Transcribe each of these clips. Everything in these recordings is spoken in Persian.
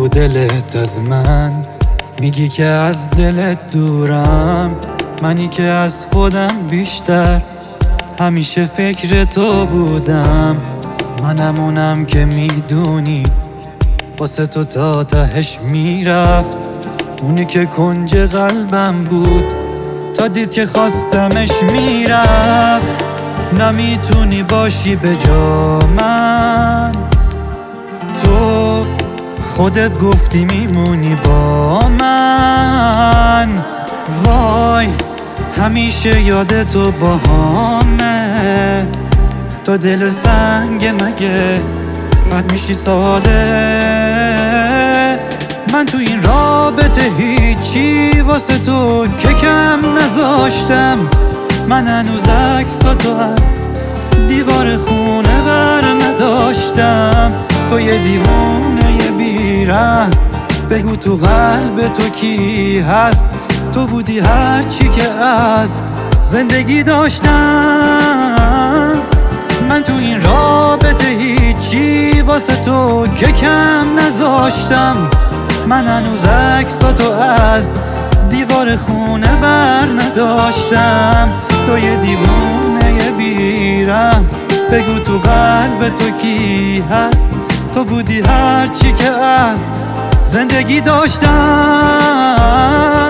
تو دلت از من میگی که از دلت دورم، منی که از خودم بیشتر همیشه فکر تو بودم. منم اونم که میدونی واسه تو تا تهش میرفت، اونی که کنج قلبم بود تا دید که خواستمش میرفت. نمیتونی باشی به جا من، تو خودت گفتی میمونی با من. وای همیشه یاد تو باهامه، تو دل سنگ مگه بد میشی ساده. من تو این رابطه هیچی واسه تو که کم نذاشتم. من هنوز عکساتو از دیوار خونه بر نداشتم. تو یه دیوونه یه بیرم، بگو تو قلب تو کی هست؟ تو بودی هرچی که از زندگی داشتم. من تو این رابطه هیچی واسه تو که کم نذاشتم. من هنوز عکساتو از دیوار خونه بر نداشتم. تو یه دیوونه یه بیرم، بگو تو قلب تو کی هست؟ تو بودی هرچی که از زندگی داشتم.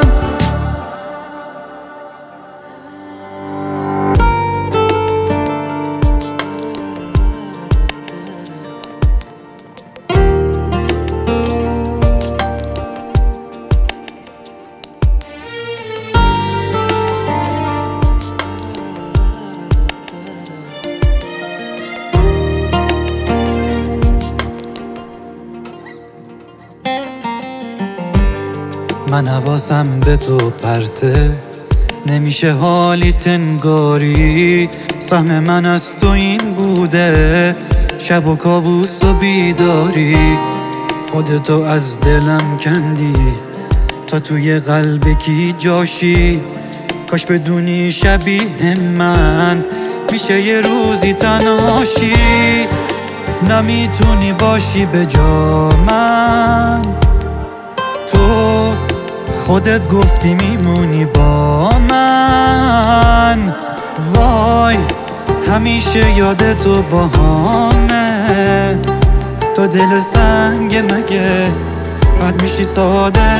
من حواسم به تو پرته، نمیشه حالی تنگاری. سهم من از تو این بوده، شب و کابوس و بیداری. خودتو از دلم کندی تا توی قلب کی جاشی. کاش بدونی شبیه من میشه یه روزی تنهاشی. نمیتونی باشی به جا من، تو خودت گفتی میمونی با من. وای همیشه یاد تو باهامه، تو دل سنگ مگه بد میشی ساده.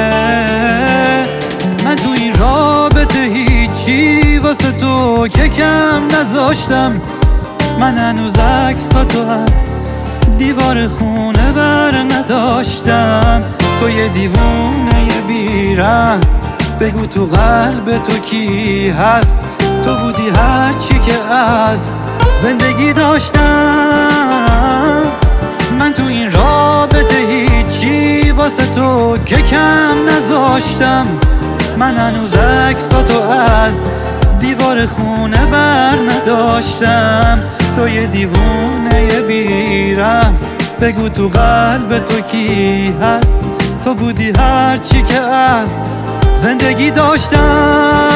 من تو این رابطه هیچی واسه تو که کم نذاشتم. من هنوز عکساتو از دیوار خونه بر نداشتم. تو یه دیوونه یه بیرم، بگو تو قلب تو کی هست؟ تو بودی هرچی که از زندگی داشتم. من تو این رابطه هیچی واسه تو که کم نذاشتم. من هنوز عکساتو از دیوار خونه بر نداشتم. تو یه دیوونه یه بیرم، بگو تو قلب تو کی هست؟ تو بودی هرچی که از زندگی داشتم.